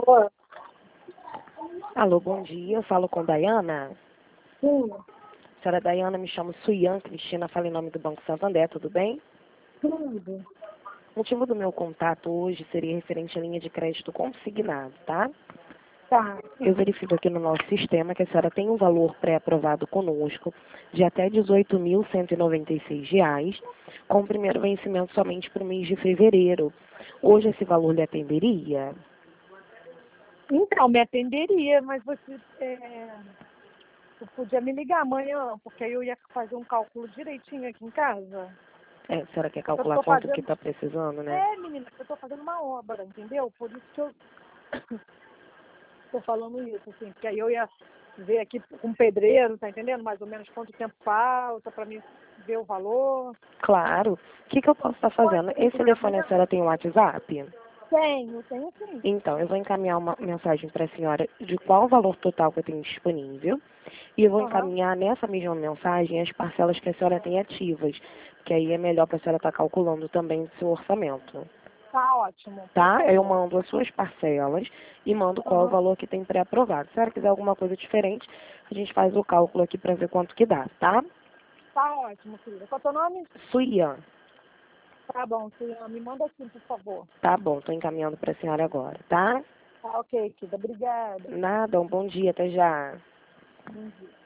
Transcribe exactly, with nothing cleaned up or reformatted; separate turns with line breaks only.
Oi.
Alô, bom dia. Eu falo com Dayana.
Sim,
Senhora Dayana, me chamo Suian Cristina, falo em nome do Banco Santander, tudo bem?
tudo.
O motivo do meu contato hoje seria referente à linha de crédito consignado, tá?
Tá.
Eu verifico aqui no nosso sistema que a senhora tem um valor pré-aprovado conosco de até dezoito mil cento e noventa e seis reais, com o primeiro vencimento somente para o mês de fevereiro. Hoje esse valor lhe atenderia?
Então, me atenderia, mas você, é, você podia me ligar amanhã, porque aí eu ia fazer um cálculo direitinho aqui em casa.
É, a senhora quer
Eu
calcular
tô
quanto que
fazendo.
está precisando, né?
É, menina, eu tô fazendo uma obra, entendeu? Por isso que eu tô falando isso, assim, porque aí eu ia ver aqui com um pedreiro, tá entendendo? Mais ou menos quanto tempo falta pra mim ver o valor.
Claro. O que, que eu posso estar fazendo?
Pode me
Esse
ligar
telefone a
amanhã?
senhora tem um WhatsApp?
Tenho, tenho sim.
Então, eu vou encaminhar uma mensagem para a senhora de qual o valor total que eu tenho disponível e eu vou
Aham.
encaminhar nessa mesma mensagem as parcelas que a senhora tem ativas, que aí é melhor para a senhora estar calculando também o seu orçamento,
Tá ótimo, por
tá? Eu
favor.
mando as suas parcelas e mando qual é o
Aham.
valor que tem pré-aprovado. Se a senhora quiser alguma coisa diferente, a gente faz o cálculo aqui para ver quanto que dá, tá?
Tá ótimo, filha. Qual é o teu nome?
Suian.
Tá bom, filha. Me manda assim, por favor.
Tá bom, estou encaminhando para a senhora agora, tá?
Tá ok, querida. Obrigada.
Nada, um bom dia, até já.
Bom dia.